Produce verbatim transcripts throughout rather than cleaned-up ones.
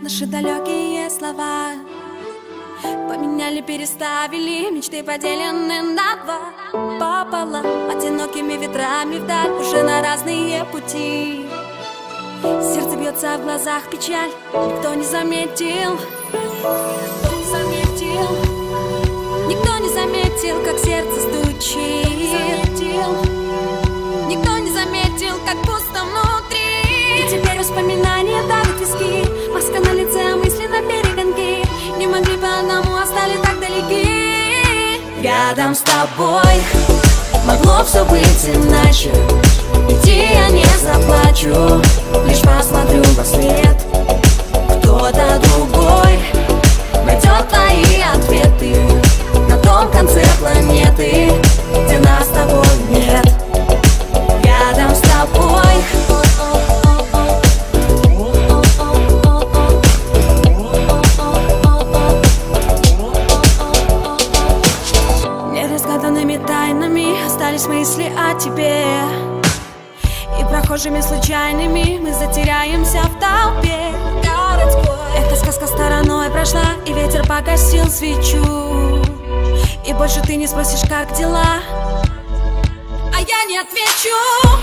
Наши далекие слова поменяли, переставили, мечты поделены на два пополам. Одинокими ветрами вдаль, уже на разные пути. Сердце бьется, в глазах печаль, никто не заметил. Никто не заметил, никто не заметил, как сердце стучит. Никто не заметил, как пусто внутри. И теперь воспоминания давят виски, маска на лице, а мысли на перегонки. Не могли по одному, а стали так далеки. Рядом с тобой могло все быть иначе. Иди, я не заплачу, лишь посмотрю во след. Кто-то другой найдет твои ответы на том конце планеты, где нас с тобой нет. Рядом с тобой неразгаданными тайнами остались мысли о тебе. И прохожими случайными мы затеряемся в толпе городской. Эта сказка стороной прошла, и ветер погасил свечу. И больше ты не спросишь, как дела, а я не отвечу.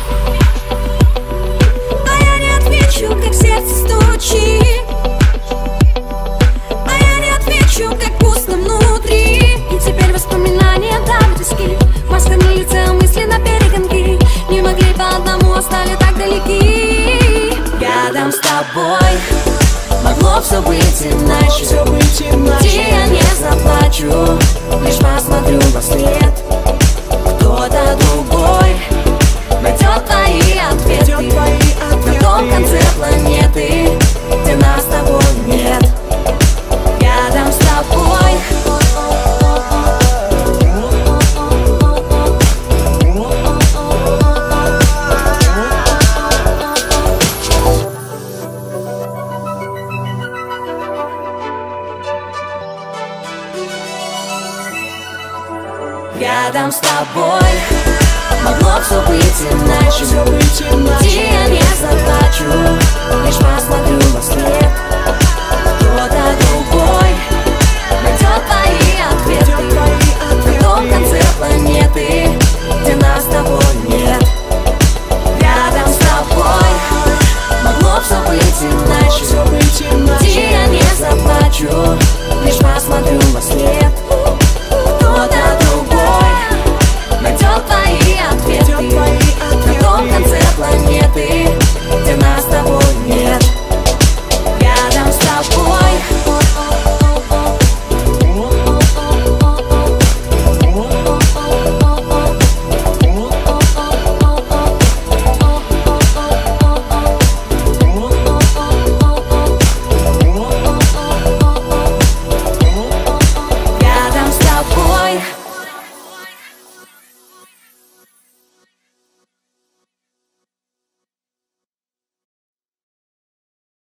А я не отвечу, как сердце стучит. А я не отвечу, как пусто внутри. И теперь воспоминания давят виски, маска на лице, а мысли на перегонки. Не могли по одному, а стали так далеки. Рядом с тобой могло все быть иначе. Иди, я не заплачу, лишь посмотрю во след. Кто-то другой найдет твои ответы на том конце планеты, где нас с тобой нет. Рядом с тобой Рядом с тобой могло все быть иначе.